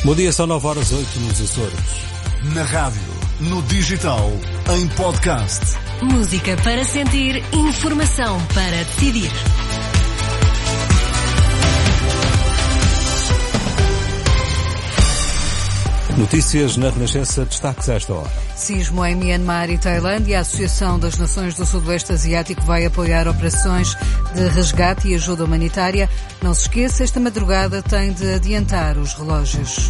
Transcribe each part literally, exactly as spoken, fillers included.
Bom dia, são nove horas oito nos Açores. Na rádio, no digital, em podcast. Música para sentir, informação para decidir. Notícias na Renascença, destaques a esta hora. Sismo em Myanmar e Tailândia. A Associação das Nações do Sudoeste Asiático vai apoiar operações de resgate e ajuda humanitária. Não se esqueça, esta madrugada tem de adiantar os relógios.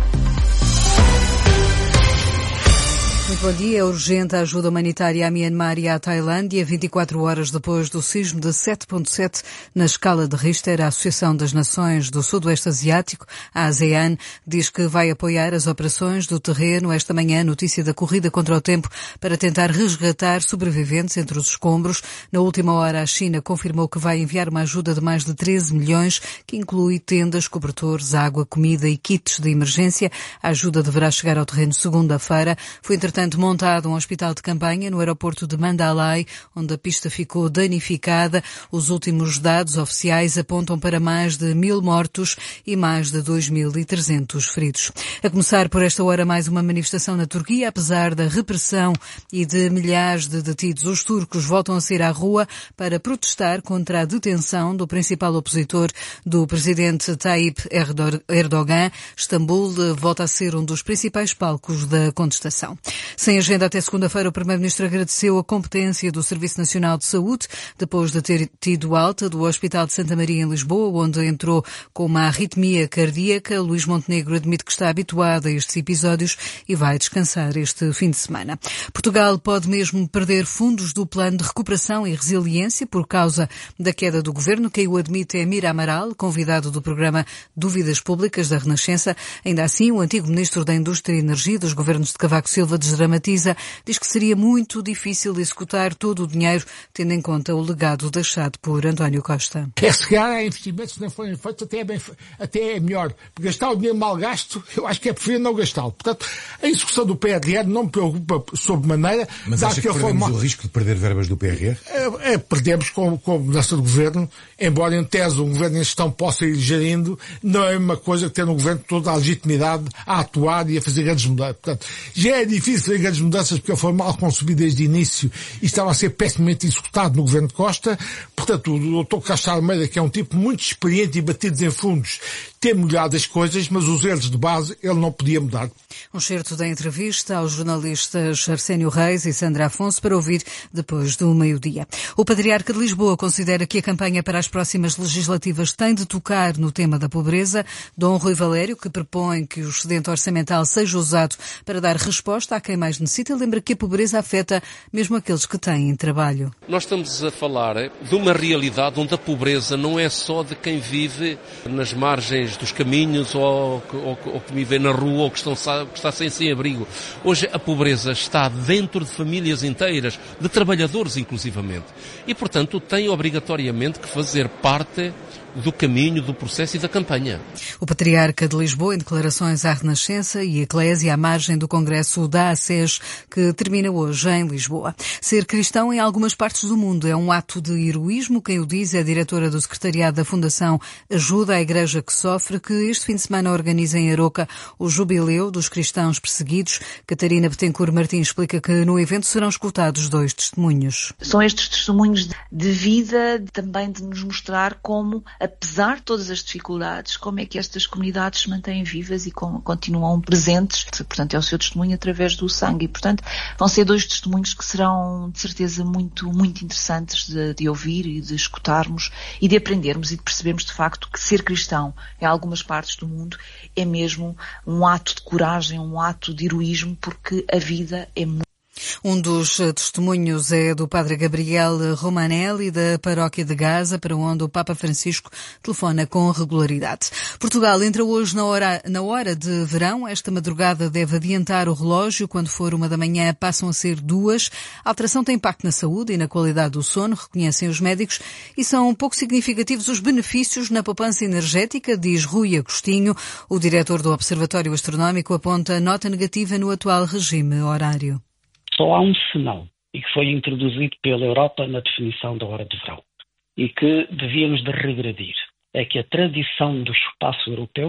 Muito bom dia. É urgente a ajuda humanitária a Myanmar e à Tailândia. vinte e quatro horas depois do sismo de sete vírgula sete na escala de Richter, a Associação das Nações do Sudoeste Asiático, a ASEAN, diz que vai apoiar as operações do terreno. Esta manhã, notícia da corrida contra o tempo para tentar resgatar sobreviventes entre os escombros. Na última hora, a China confirmou que vai enviar uma ajuda de mais de treze milhões, que inclui tendas, cobertores, água, comida e kits de emergência. A ajuda deverá chegar ao terreno segunda-feira. Foi, entretanto, montado um hospital de campanha no aeroporto de Mandalay, onde a pista ficou danificada. Os últimos dados oficiais apontam para mais de mil mortos e mais de dois mil e trezentos feridos. A começar por esta hora mais uma manifestação na Turquia. Apesar da repressão e de milhares de detidos, os turcos voltam a sair à rua para protestar contra a detenção do principal opositor do presidente Tayyip Erdogan. Istambul volta a ser um dos principais palcos da contestação. Sem agenda até segunda-feira, o Primeiro-Ministro agradeceu a competência do Serviço Nacional de Saúde, depois de ter tido alta do Hospital de Santa Maria em Lisboa, onde entrou com uma arritmia cardíaca. Luís Montenegro admite que está habituado a estes episódios e vai descansar este fim de semana. Portugal pode mesmo perder fundos do Plano de Recuperação e Resiliência por causa da queda do Governo. Quem o admite é Mira Amaral, convidado do programa Dúvidas Públicas da Renascença. Ainda assim, o antigo Ministro da Indústria e Energia dos governos de Cavaco Silva desdramatiza, diz que seria muito difícil executar todo o dinheiro, tendo em conta o legado deixado por António Costa. É se calhar há investimentos que não forem feitos, até é, bem, até é melhor. Gastar o dinheiro mal gasto, eu acho que é preferível não gastá-lo. Portanto, a execução do P R R não me preocupa sobremaneira. Mas acha que perdemos forma... o risco de perder verbas do P R R? É, é, perdemos com, com a mudança do Governo, embora em tese o Governo em gestão possa ir gerindo, não é uma coisa que ter um Governo toda a legitimidade a atuar e a fazer grandes mudanças. Portanto, já é difícil fazer grandes mudanças porque foi mal concebido desde o início e estava a ser pessimamente executado no Governo de Costa. Portanto, o doutor Castro Almeida, que é um tipo muito experiente e batido em fundos, tem melhorado as coisas, mas os erros de base ele não podia mudar. Um certo da entrevista aos jornalistas Arsénio Reis e Sandra Afonso para ouvir depois do meio-dia. O Patriarca de Lisboa considera que a campanha para as próximas legislativas tem de tocar no tema da pobreza. Dom Rui Valério, que propõe que o excedente orçamental seja usado para dar resposta a quem mais necessita, lembra que a pobreza afeta mesmo aqueles que têm trabalho. Nós estamos a falar de uma realidade onde a pobreza não é só de quem vive nas margens dos caminhos ou, ou, ou que vive na rua ou que, estão, que está sem, sem abrigo. Hoje a pobreza está dentro de famílias inteiras, de trabalhadores inclusivamente. E, portanto, tem obrigatoriamente que fazer parte do caminho, do processo e da campanha. O Patriarca de Lisboa, em declarações à Renascença e Eclésia, à margem do Congresso da A C E S, que termina hoje em Lisboa. Ser cristão em algumas partes do mundo é um ato de heroísmo. Quem o diz é a diretora do secretariado da Fundação Ajuda à Igreja que Sofre, que este fim de semana organiza em Aroca o Jubileu dos Cristãos Perseguidos. Catarina Betancourt Martins explica que no evento serão escutados dois testemunhos. São estes testemunhos de vida, também de nos mostrar como, apesar de todas as dificuldades, como é que estas comunidades se mantêm vivas e como continuam presentes. Portanto, é o seu testemunho através do sangue. E, portanto, vão ser dois testemunhos que serão, de certeza, muito, muito interessantes de, de ouvir e de escutarmos e de aprendermos e de percebermos, de facto, que ser cristão em algumas partes do mundo é mesmo um ato de coragem, um ato de heroísmo, porque a vida é muito. Um dos testemunhos é do padre Gabriel Romanelli, da Paróquia de Gaza, para onde o Papa Francisco telefona com regularidade. Portugal entra hoje na hora, na hora de verão. Esta madrugada deve adiantar o relógio. Quando for uma da manhã, passam a ser duas. A alteração tem impacto na saúde e na qualidade do sono, reconhecem os médicos, e são pouco significativos os benefícios na poupança energética, diz Rui Agostinho. O diretor do Observatório Astronómico aponta nota negativa no atual regime horário. Só há um senão, e que foi introduzido pela Europa na definição da hora de verão, e que devíamos de regredir. É que a tradição do espaço europeu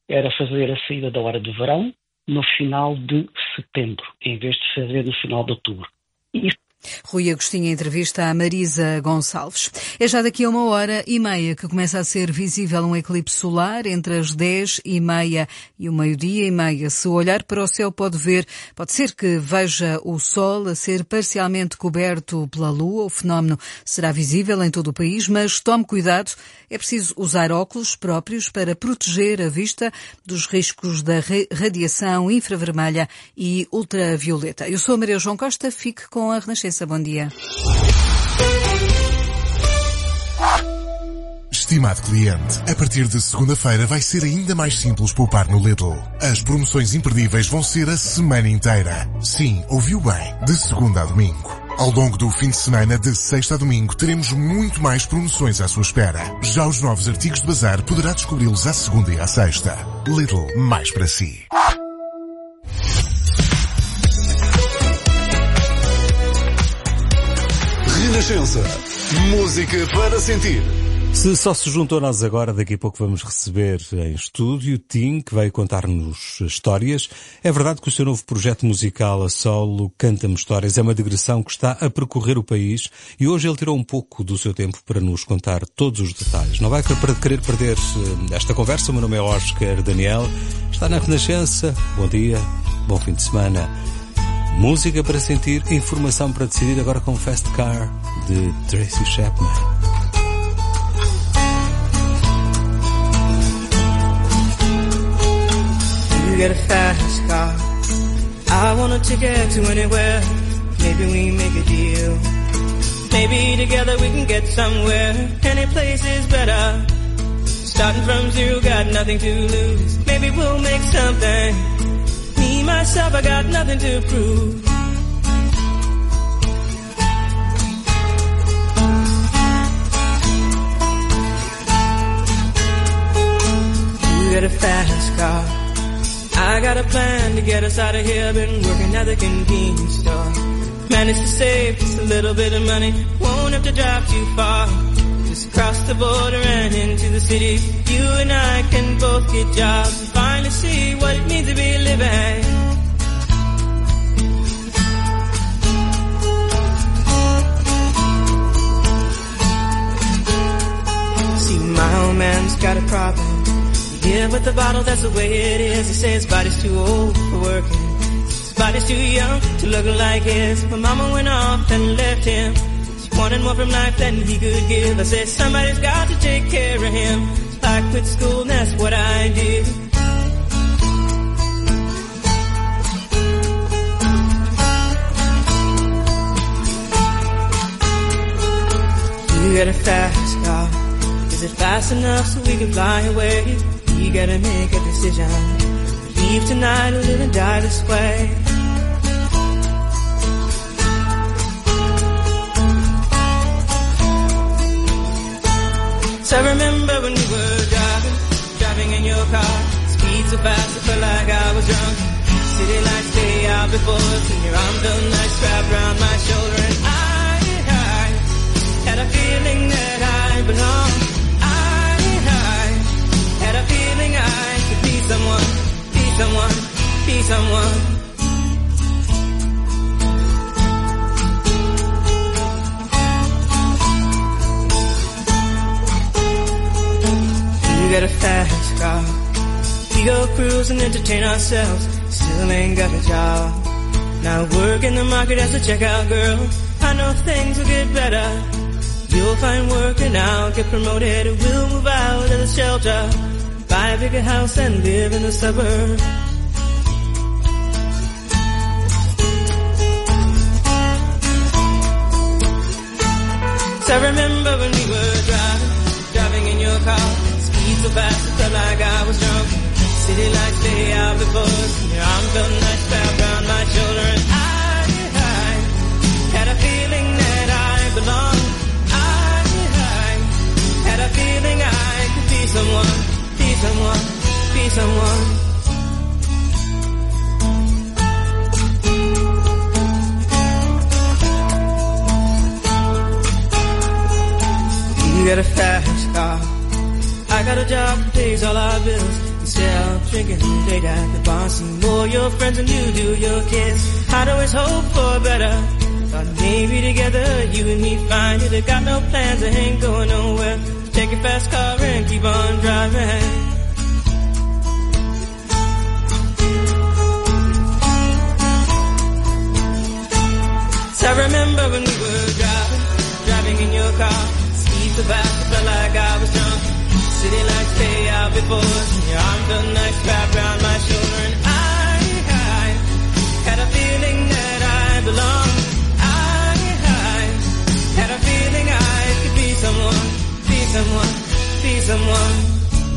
era fazer a saída da hora do verão no final de setembro, em vez de fazer no final de outubro. Isso Rui Agostinho, em entrevista à Marisa Gonçalves. É já daqui a uma hora e meia que começa a ser visível um eclipse solar entre as dez e meia e o meio-dia e meia. Se olhar para o céu pode ver, pode ser que veja o sol a ser parcialmente coberto pela lua. O fenómeno será visível em todo o país, mas tome cuidado. É preciso usar óculos próprios para proteger a vista dos riscos da radiação infravermelha e ultravioleta. Eu sou a Maria João Costa, fique com a Renascença. Bom dia. Estimado cliente, a partir de segunda-feira vai ser ainda mais simples poupar no Lidl. As promoções imperdíveis vão ser a semana inteira. Sim, ouviu bem, de segunda a domingo. Ao longo do fim de semana, de sexta a domingo, teremos muito mais promoções à sua espera. Já os novos artigos de bazar poderá descobri-los à segunda e à sexta. Lidl, mais para si. Renascença. Música para sentir. Se só se juntou a nós agora, daqui a pouco vamos receber em estúdio Tim, que vai contar-nos histórias. É verdade que o seu novo projeto musical a solo, Canta-me Histórias, é uma digressão que está a percorrer o país e hoje ele tirou um pouco do seu tempo para nos contar todos os detalhes. Não vai querer perder esta conversa. O meu nome é Oscar Daniel, está na Renascença. Bom dia, bom fim de semana. Música para sentir, informação para decidir, agora com Fast Car, de Tracy Chapman. You get a fast car, I want a ticket to anywhere. Maybe we make a deal. Maybe together we can get somewhere. Any place is better. Starting from zero, got nothing to lose. Maybe we'll make something. Me, myself, I got nothing to prove. You get a fast car, I got a plan to get us out of here. Been working at the convenience store. Managed to save just a little bit of money. Won't have to drive too far. Just cross the border and into the city. You and I can both get jobs and finally see what it means to be living. See, my old man's got a problem. Yeah, with the bottle, that's the way it is. He says his body's too old for working. His body's too young to look like his. My mama went off and left him. She wanted more from life than he could give. I said, somebody's got to take care of him. So I quit school and that's what I did. You got a fast car. Is it fast enough so we can fly away? You gotta make a decision. Leave tonight or live and die this way. So I remember when we were driving, driving in your car. Speed so fast I felt like I was drunk. City lights stay out before us and your arm felt nice wrapped around my shoulder. And I, I had a feeling that I belonged. A feeling I could be someone, be someone, be someone. You got a fast car. We go cruise and entertain ourselves. Still ain't got a job. Now work in the market as a checkout girl. I know things will get better. You'll find work and I'll get promoted. We'll move out of the shelter. Buy a bigger house and live in the suburbs. So I remember when we were driving, driving in your car. Speed so fast it felt like I was drunk. City lights lay out before us. Your arm felt nice wrapped around my shoulder. And I, I had a feeling that I belonged. I, I had a feeling I could be someone. Be someone, be someone. You got a fast car. I got a job that pays all our bills. yourself, drinking late at the bar, see more your friends than you do your kids. I'd always hope for better. Thought maybe together you and me find it. I got no plans, I ain't going nowhere. Take your fast car and keep on driving. I remember when we were driving, driving in your car. Speed so fast, I felt like I was drunk. City lights stay out before us, and your arm felt nice wrapped around my shoulder. And I, I had a feeling that I belonged. I, I had a feeling I could be someone, be someone, be someone.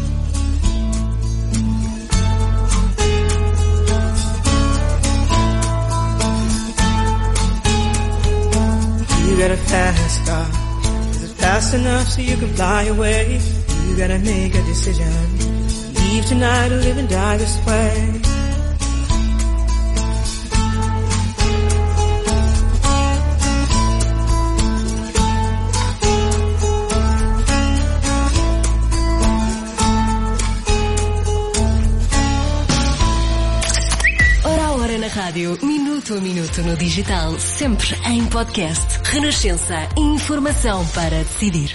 You got a fast car. Is it fast enough so you can fly away? You gotta make a decision. Leave tonight or live and die this way. Rádio, minuto a minuto no digital, sempre em podcast. Renascença, informação para decidir.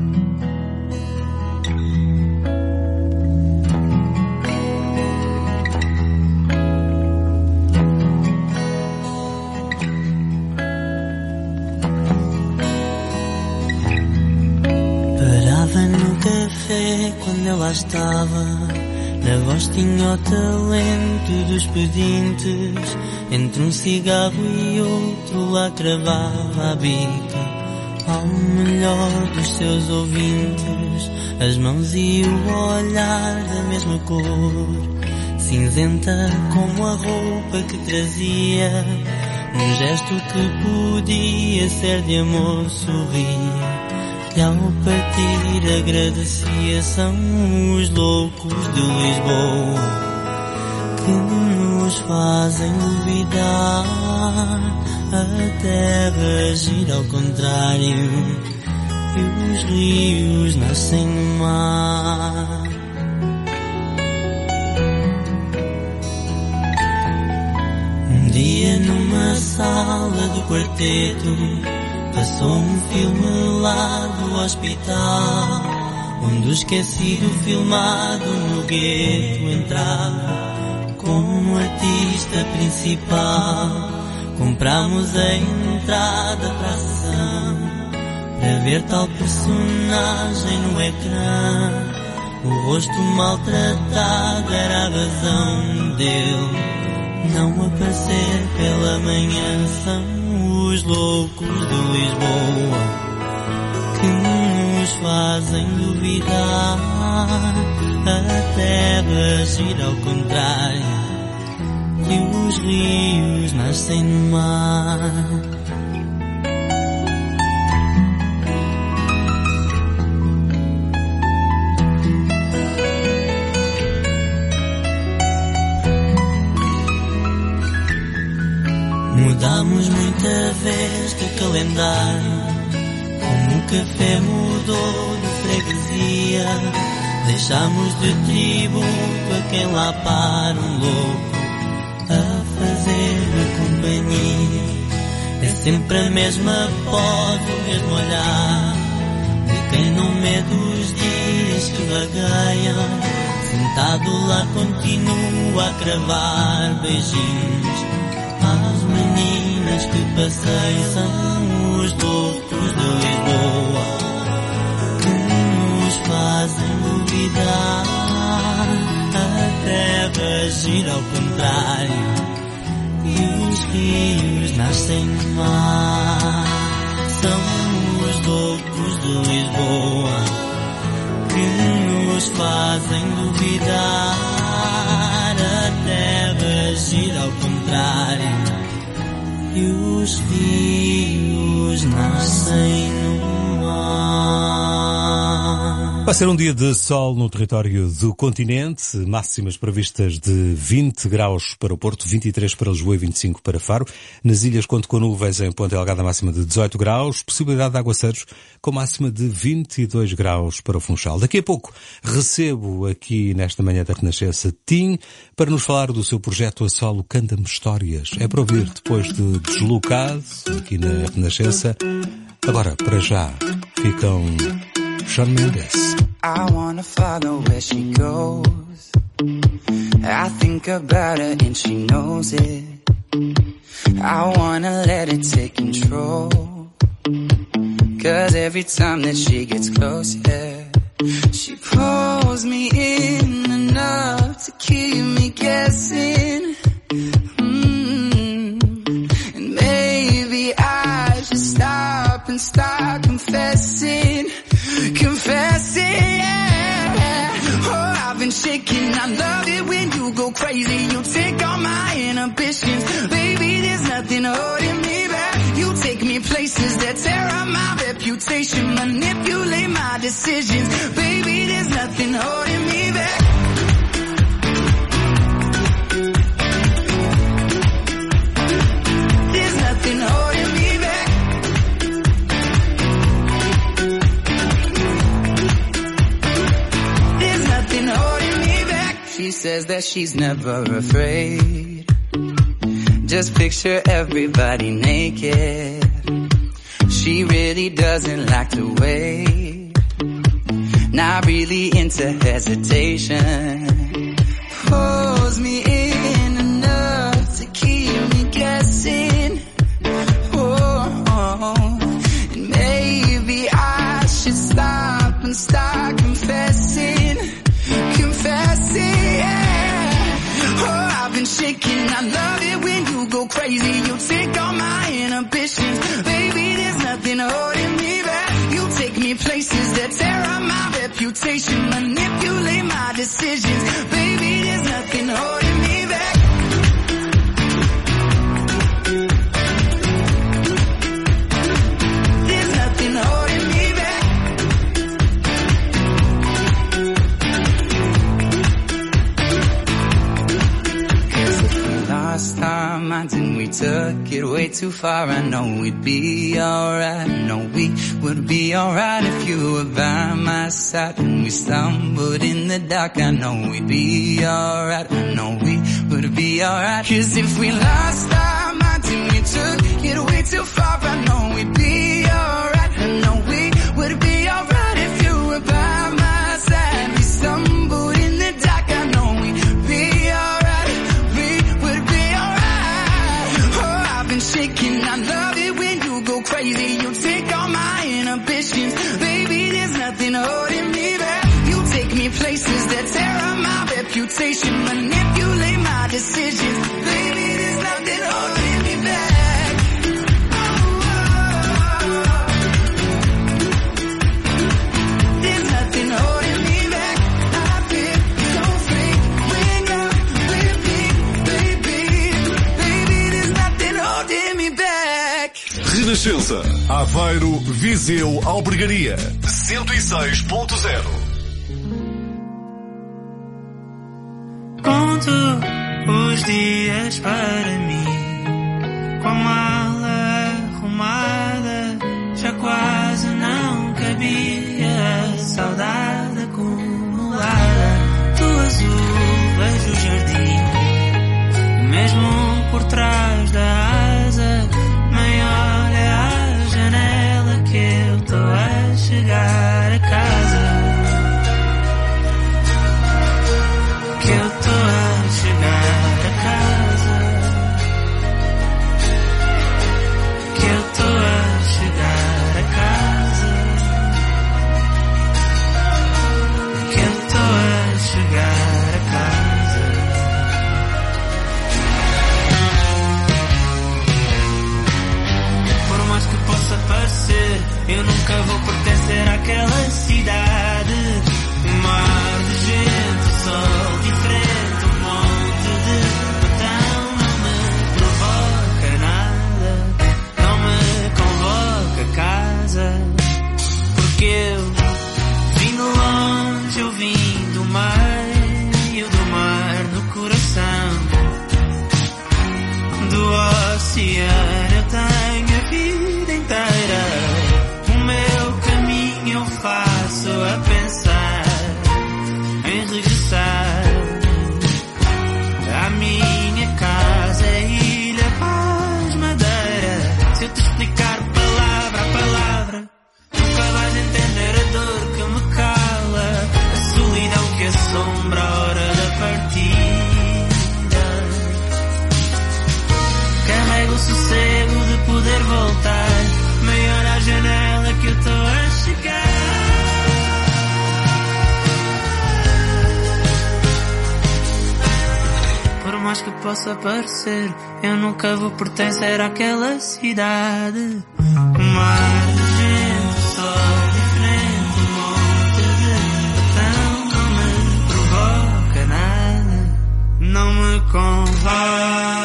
Parava no café quando ela estava. Na voz tinha o talento dos pedintes. Entre um cigarro e outro lá cravava a bica ao melhor dos seus ouvintes. As mãos e o olhar da mesma cor, cinzenta como a roupa que trazia. Um gesto que podia ser de amor sorria. E ao partir agradecia. São os loucos de Lisboa que nos fazem duvidar. A terra gira ao contrário e os rios nascem no mar. Um dia numa sala do quarteto passou um filme lá do hospital, onde o esquecido filmado no gueto entrava como artista principal. Compramos a entrada para a sessão para ver tal personagem no ecrã. O rosto maltratado era a razão dele não aparecer pela manhã. São os loucos de Lisboa que nos fazem duvidar. A terra gira ao contrário e os rios nascem no mar. Mudamos muita vez de calendário, como o café mudou de freguesia. Deixamos de tributo a quem lá para um louco a fazer-lhe companhia. É sempre a mesma pose, o mesmo olhar de quem no meio dos dias que vagueia. Sentado lá continua a cravar beijinhos às meninas que passeiam. São os loucos de Lisboa que nos fazem duvidar. A terra gira ao contrário e os rios nascem no mar. São os loucos de Lisboa que nos fazem duvidar. A terra gira ao contrário e os rios nascem no mar. Vai ser um dia de sol no território do continente, máximas previstas de vinte graus para o Porto, vinte e três para Lisboa e vinte e cinco para Faro. Nas ilhas conto com nuvens em Ponta Delgada, máxima de dezoito graus, possibilidade de aguaceiros com máxima de vinte e dois graus para o Funchal. Daqui a pouco recebo aqui nesta manhã da Renascença Tim para nos falar do seu projeto a solo Canta-me Histórias. É para ouvir depois de Deslocado aqui na Renascença. Agora, para já, ficam Shawn Mendes. I wanna follow where she goes. I think about her and she knows it. I wanna let it take control. Cause every time that she gets close, yeah, she pulls me in enough to keep me guessing. Mm-hmm. And maybe I should stop and start confessing. Confessing, yeah. Oh, I've been shaking. I love it when you go crazy. You take all my inhibitions. Baby, there's nothing holding me back. You take me places that tear up my reputation. Manipulate my decisions. Baby, there's nothing holding me back. There's nothing holding me back. She says that she's never afraid. Just picture everybody naked. She really doesn't like to wait. Not really into hesitation. Pulls me in enough to keep me guessing. Oh, oh. And maybe I should stop and start confessing. Confessing, yeah. Oh, I've been shaking. I love it when you go crazy. You take all my inhibitions. Baby, there's nothing holding me back. You take me places that tear up my reputation. Manipulate my decisions. Baby, there's nothing holding me back. There's nothing holding me back. Last time I didn't, we took it way too far. I know we'd be alright. I know we would be alright if you were by my side. When we stumbled in the dark, I know we'd be alright. I know we would be alright. Cause if we lost our minds and we took it way too far, I know we'd be alright. I know we would be alright if you were by my side. We stumbled in the dark, I know we'd be alright. Shaking, I love it when you go crazy. You take all my inhibitions. Baby, there's nothing holding me back. You take me places that tear up my reputation. Manipulate my decisions. Baby, there's nothing holding me back. Oh, oh, oh. There's nothing holding me back. I feel so free when you're with me, baby. Baby, there's nothing holding me back. Renascença, Aveiro, Viseu, Albergaria, cento e seis ponto zero. Conto os dias para mim, com a mala arrumada, já quase não cabia a saudade acumulada. Do azul vejo o jardim, mesmo por trás da asa. Mãe, olha a janela que eu tô a chegar a casa. Que eu tô a chegar a casa. a hora da partida. Carrego o sossego de poder voltar. Maior à janela que eu estou a chegar. Por mais que possa parecer, eu nunca vou pertencer àquela cidade. Mar, gente, sol diferente, um monte de botão. Não me provoca nada, não me convém.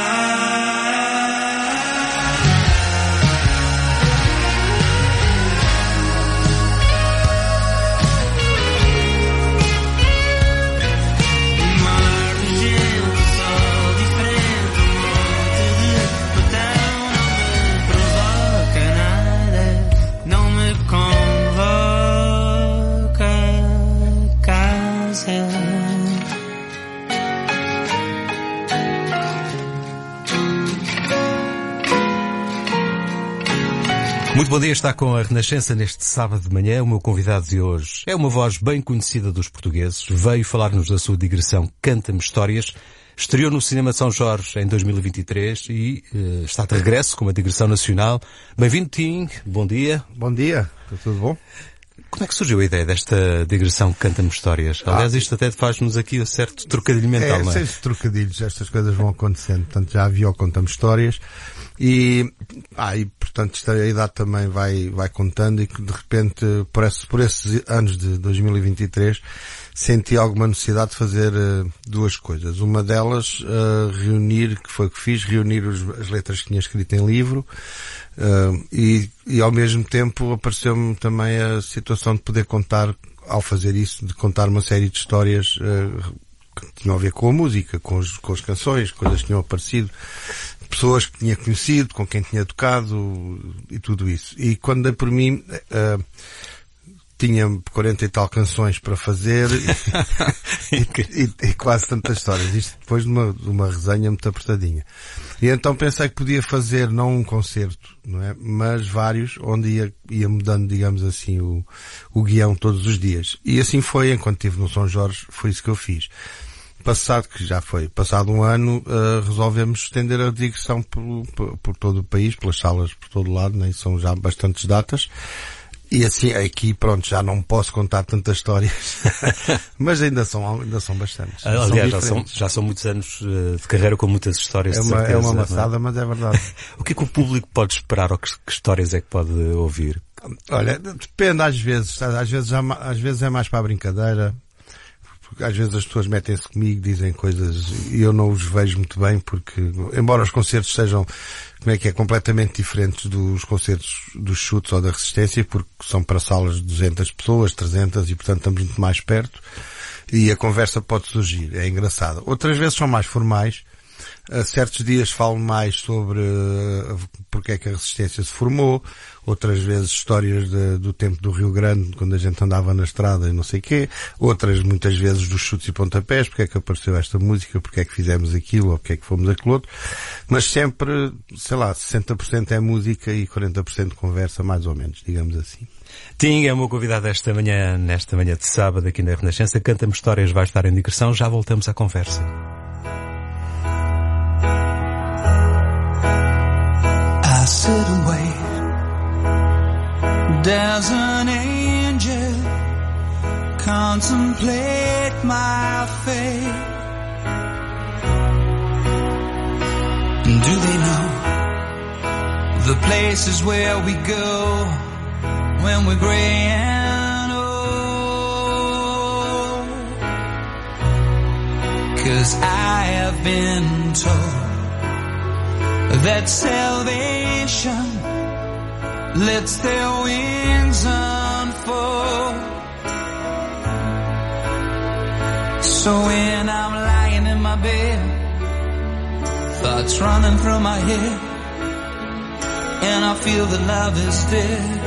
Muito bom dia, está com a Renascença neste sábado de manhã. O meu convidado de hoje é uma voz bem conhecida dos portugueses. Veio falar-nos da sua digressão Canta-me Histórias. Estreou no Cinema São Jorge em dois mil e vinte e três e uh, está de regresso com uma digressão nacional. Bem-vindo, Tim. Bom dia. Bom dia. Está tudo bom? Como é que surgiu a ideia desta digressão Canta-me Histórias? Aliás, isto até faz-nos aqui um certo trocadilho mental, é, não é? Sem trocadilhos, estas coisas vão acontecendo. Portanto, já havia o Canta-me Histórias e, ah, e portanto, isto, a idade também vai, vai contando e que de repente, por, esse, por esses anos de dois mil e vinte e três, senti alguma necessidade de fazer uh, duas coisas. Uma delas, uh, reunir, que foi o que fiz, reunir os, as letras que tinha escrito em livro, uh, e, e ao mesmo tempo apareceu-me também a situação de poder contar, ao fazer isso, de contar uma série de histórias uh, que tinham a ver com a música, com, os, com as canções, coisas que tinham aparecido, pessoas que tinha conhecido, com quem tinha tocado e tudo isso. E quando dei por mim, uh, tinha quarenta e tal canções para fazer e, e, e quase tantas histórias. Isto depois de uma, de uma resenha muito apertadinha. E então pensei que podia fazer não um concerto, não é? Mas vários, onde ia, ia mudando, digamos assim, o, o guião todos os dias. E assim foi, enquanto estive no São Jorge, foi isso que eu fiz. Passado, que já foi, passado um ano, uh, resolvemos estender a digressão por, por, por todo o país, pelas salas por todo o lado, né? São já bastantes datas. E assim, aqui, pronto, já não posso contar tantas histórias, mas ainda são, ainda são bastantes. Aliás, são já, são, já são muitos anos de carreira com muitas histórias. É uma, certeza, é uma amassada, é? Mas é verdade. O que é que o público pode esperar ou que, que histórias é que pode ouvir? Olha, depende às vezes, às vezes, às vezes é mais para a brincadeira, porque às vezes as pessoas metem-se comigo, dizem coisas e eu não os vejo muito bem, porque, embora os concertos sejam, como é que é, completamente diferentes dos concertos dos Chutes ou da Resistência, porque são para salas de duzentas pessoas, trezentas, e portanto estamos muito mais perto, e a conversa pode surgir, é engraçada. Outras vezes são mais formais, a certos dias falo mais sobre uh, porque é que a Resistência se formou, outras vezes histórias de, do tempo do Rio Grande, quando a gente andava na estrada e não sei o quê, outras muitas vezes dos chutes e pontapés, porque é que apareceu esta música, porque é que fizemos aquilo, ou porque é que fomos aquilo outro, mas sempre, sei lá, sessenta por cento é música e quarenta por cento conversa, mais ou menos, digamos assim. Tim é o meu convidado esta manhã, nesta manhã de sábado aqui na Renascença. Canta-me Histórias, vai estar em digressão, já voltamos à conversa. I sit and wait. There's an angel, contemplate my fate. Do they know the places where we go when we're gray and old? 'Cause I have been told that salvation lets their wings unfold. So when I'm lying in my bed, thoughts running through my head, and I feel that love is dead,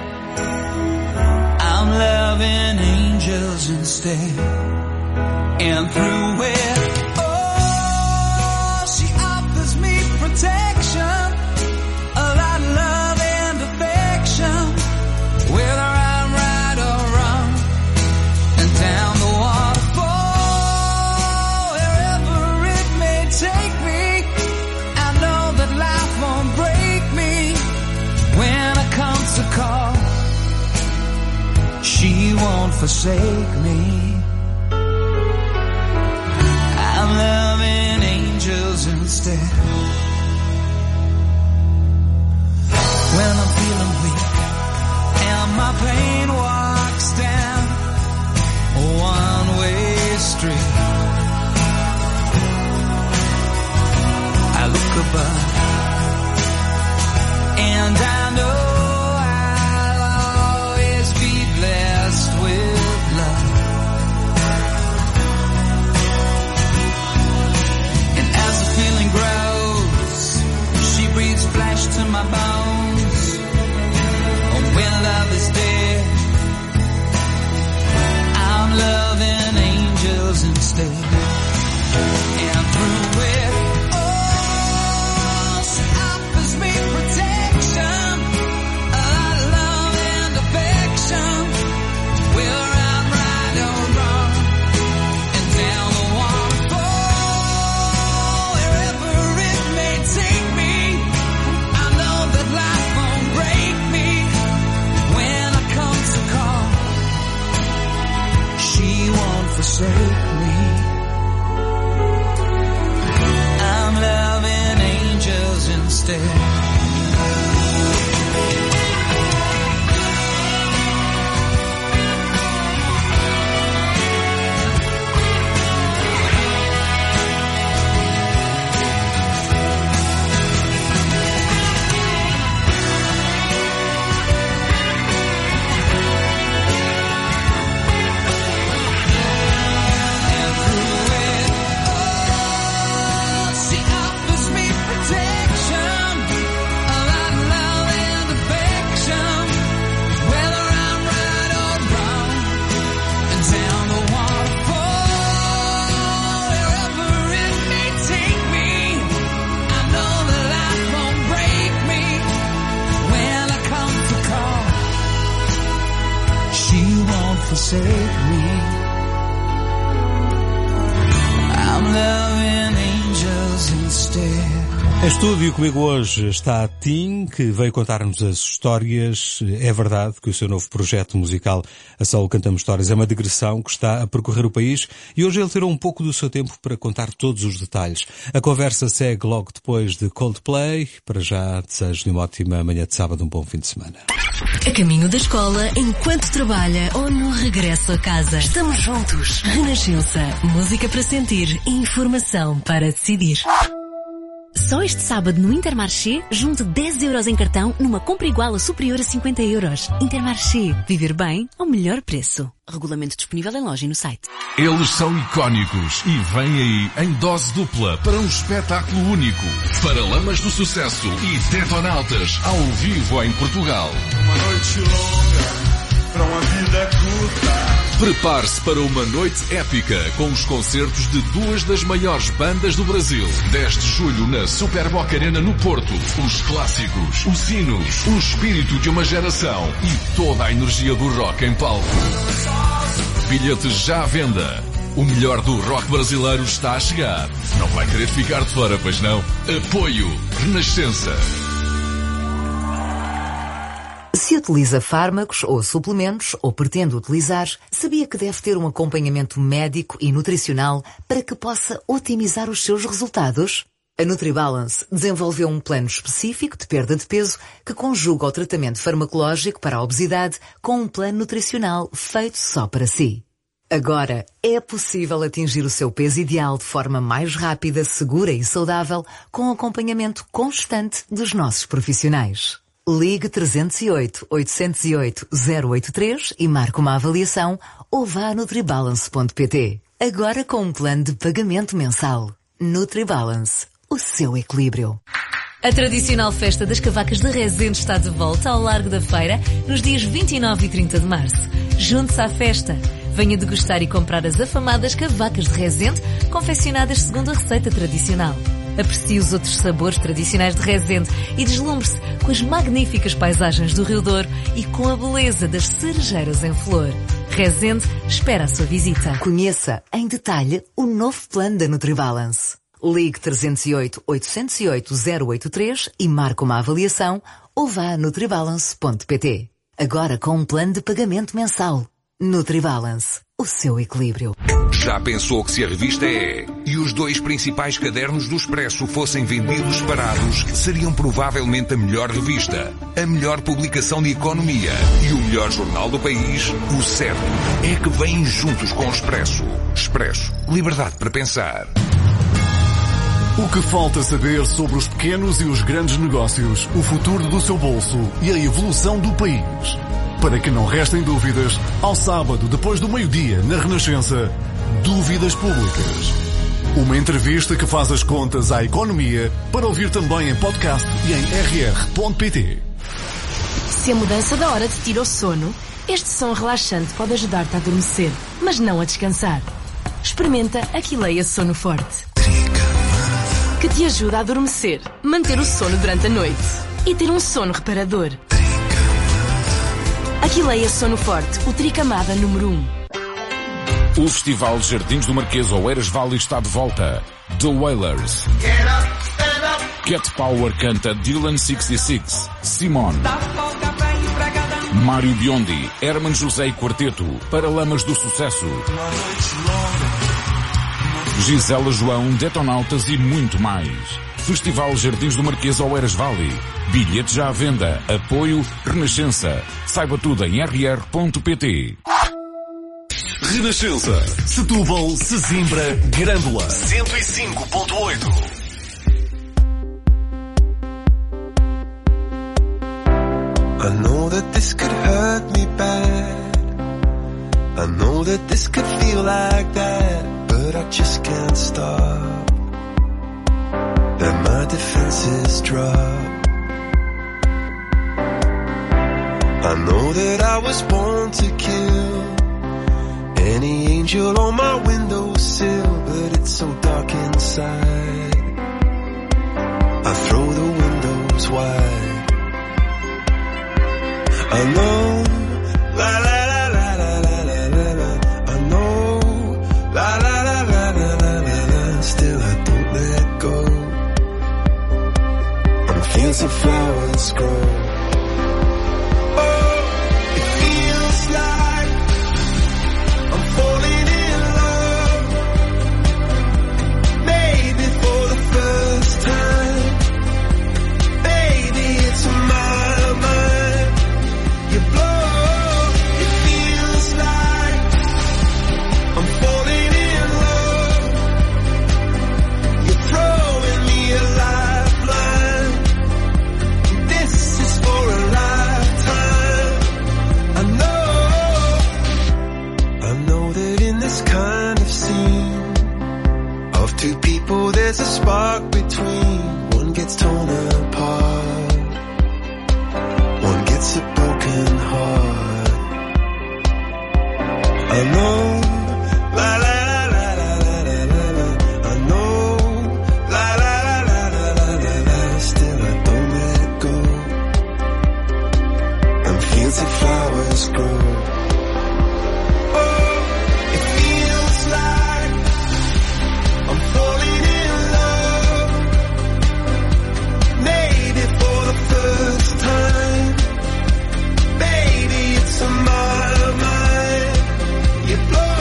I'm loving angels instead. And through it, protection, a lot of love and affection, whether I'm right or wrong. And down the waterfall forsake me. I'm loving angels instead. When I'm feeling weak and my pain walks down a one-way street, I look above and I know I'll always be blessed with love. And as the feeling grows, she breathes flesh to my bones. Oh, when love is dead, I'm loving angels instead. And through it all, she offers me protection, a lot of love and affection, whether I'm right or wrong. And down the waterfall, wherever it may take me, I know that life won't break me. When I come to call, she won't forsake me. I'm loving angels instead. Forsake me. I'm loving angels instead. Em estúdio comigo hoje está a Tim, que veio contar-nos as histórias. É verdade que o seu novo projeto musical, A Solo Cantamos Histórias, é uma digressão que está a percorrer o país e hoje ele tirou um pouco do seu tempo para contar todos os detalhes. A conversa segue logo depois de Coldplay. Para já, desejo-lhe uma ótima manhã de sábado, um bom fim de semana. A caminho da escola, enquanto trabalha ou no regresso a casa. Estamos juntos. Renascença. Música para sentir e informação para decidir. Só este sábado no Intermarché, junte dez euros em cartão numa compra igual ou superior a cinquenta euros. Intermarché. Viver bem ao melhor preço. Regulamento disponível em loja e no site. Eles são icónicos e vêm aí em dose dupla para um espetáculo único. Paralamas do Sucesso e Tetonautas ao vivo em Portugal. Uma noite longa para uma vida curta. Prepare-se para uma noite épica com os concertos de duas das maiores bandas do Brasil. dez de julho na Super Boca Arena no Porto. Os clássicos, os hinos, o espírito de uma geração e toda a energia do rock em palco. Bilhetes já à venda. O melhor do rock brasileiro está a chegar. Não vai querer ficar de fora, pois não? Apoio Renascença. Se utiliza fármacos ou suplementos, ou pretende utilizar, sabia que deve ter um acompanhamento médico e nutricional para que possa otimizar os seus resultados? A NutriBalance desenvolveu um plano específico de perda de peso que conjuga o tratamento farmacológico para a obesidade com um plano nutricional feito só para si. Agora é possível atingir o seu peso ideal de forma mais rápida, segura e saudável com acompanhamento constante dos nossos profissionais. Ligue trezentos e oito, oitocentos e oito, zero oito três e marque uma avaliação ou vá a nutribalance ponto pt. Agora com um plano de pagamento mensal. NutriBalance, o seu equilíbrio. A tradicional festa das cavacas de Rezende está de volta ao Largo da Feira nos dias vinte e nove e trinta de março. Junte-se à festa. Venha degustar e comprar as afamadas cavacas de Rezende, confeccionadas segundo a receita tradicional. Aprecie os outros sabores tradicionais de Rezende e deslumbre-se com as magníficas paisagens do Rio Douro e com a beleza das cerejeiras em flor. Rezende espera a sua visita. Conheça em detalhe o novo plano da NutriBalance. Ligue trezentos e oito, oitocentos e oito, zero oito três e marque uma avaliação ou vá a nutribalance ponto pt. Agora com um plano de pagamento mensal. NutriBalance, o seu equilíbrio. Já pensou que se a revista E e os dois principais cadernos do Expresso fossem vendidos separados, seriam provavelmente a melhor revista, a melhor publicação de economia e o melhor jornal do país? O certo é que vêm juntos com o Expresso. Expresso. Liberdade para pensar. O que falta saber sobre os pequenos e os grandes negócios, o futuro do seu bolso e a evolução do país. Para que não restem dúvidas, ao sábado, depois do meio-dia, na Renascença, Dúvidas Públicas. Uma entrevista que faz as contas à economia, para ouvir também em podcast e em r r ponto p t. Se a mudança da hora te tira o sono, este som relaxante pode ajudar-te a adormecer, mas não a descansar. Experimenta Aquileia Sono Forte, que te ajuda a adormecer, manter o sono durante a noite e ter um sono reparador. Aquileia Sono Forte, o tricamada número um. O Festival Jardins do Marquês Oeiras Valley está de volta. The Wailers. Cat Power canta Dylan sessenta e seis. Simone. Mário Biondi, Herman José e Quarteto, Paralamas do Sucesso. Gisela João, Detonautas e muito mais. Festival Jardins do Marquês Oeiras Valley. Bilhete já à venda. Apoio Renascença. Saiba tudo em r r ponto p t. Renascença. Setúbal, Sesimbra, Grândola. cento e cinco ponto oito. I know that this could hurt me bad. I know that this could feel like that, but I just can't stop. And my defenses drop. I know that I was born to kill any angel on my windowsill, but it's so dark inside. I throw the windows wide. I know, la la la la la la la la la. I know, la la la la la la la la. Still I don't let go. And fields of flowers grow. Oh, it feels like I'm falling in love. Maybe for the first time. Baby, it's my mind. You blow, it feels like I'm falling in love. You're throwing me a lifeline. This is for a lifetime. I know, I know that in this kind of scene of two people there's a spark between. One gets torn apart, one gets a broken heart. I know, la la la la la la la la. I know, la la la la la la la la. Still I don't let go. And fields of flowers grow. Oh, it feels like I'm falling in love. Maybe for the first time. Baby, it's on my mind. You blow.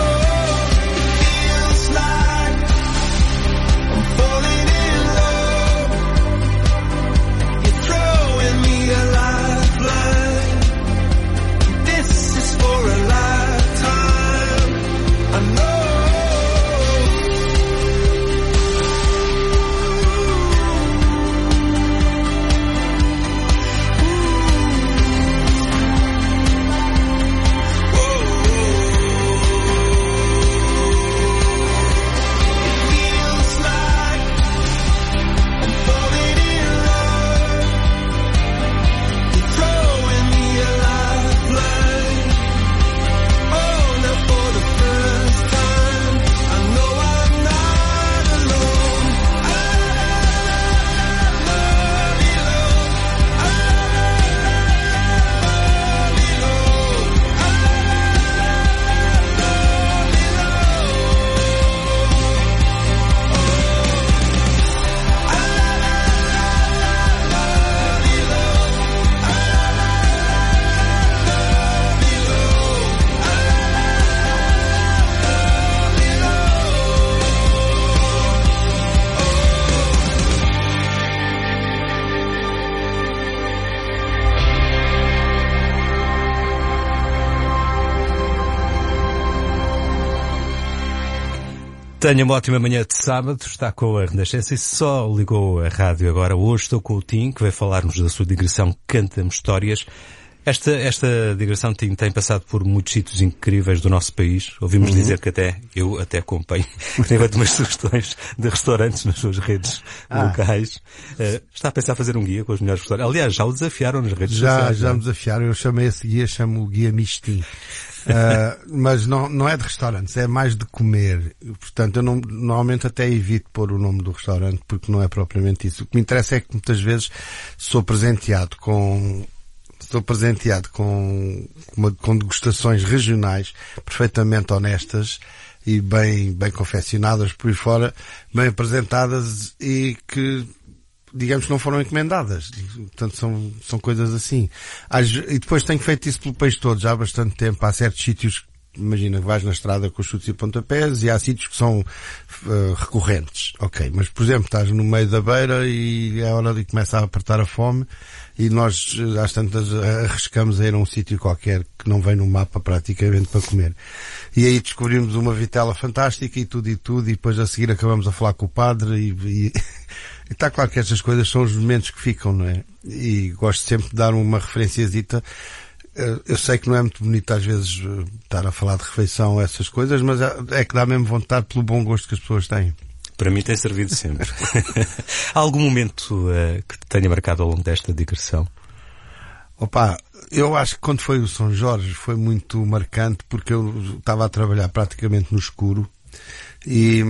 Tenha uma ótima manhã de sábado, está com a Renascença e só ligou a rádio agora. Hoje estou com o Tim, que vai falar-nos da sua digressão Canta-me Histórias. Esta, esta digressão tem, tem passado por muitos sítios incríveis do nosso país. Ouvimos uhum. dizer que até, eu até acompanho, que tem feito umas sugestões de restaurantes nas suas redes ah. locais. Uh, está a pensar fazer um guia com os melhores restaurantes? Aliás, já o desafiaram nas redes já, sociais. Já, já me desafiaram. Eu chamei esse guia, chamo o Guia Mistim. Uh, mas não, não é de restaurantes, é mais de comer. Portanto, eu não, normalmente até evito pôr o nome do restaurante porque não é propriamente isso. O que me interessa é que muitas vezes sou presenteado com... Estou presenteado com, uma, com degustações regionais perfeitamente honestas e bem, bem confeccionadas por aí fora, bem apresentadas e que, digamos que não foram encomendadas. Portanto, são, são coisas assim. E depois tenho feito isso pelo país todo já há bastante tempo. Há certos sítios, imagina, vais na estrada com os chutes e pontapés e há sítios que são uh, recorrentes. Ok, mas por exemplo, estás no meio da beira e é hora de começar a apertar a fome e nós, às tantas, arriscamos a ir a um sítio qualquer que não vem no mapa praticamente para comer. E aí descobrimos uma vitela fantástica e tudo e tudo e depois a seguir acabamos a falar com o padre e, e, e está claro que estas coisas são os momentos que ficam, não é? E gosto sempre de dar uma referenciazita. Eu sei que não é muito bonito às vezes estar a falar de refeição, essas coisas, mas é que dá mesmo vontade pelo bom gosto que as pessoas têm. Para mim tem servido sempre. Há algum momento uh, que te tenha marcado ao longo desta digressão? Opa, eu acho que quando foi o São Jorge foi muito marcante porque eu estava a trabalhar praticamente no escuro e...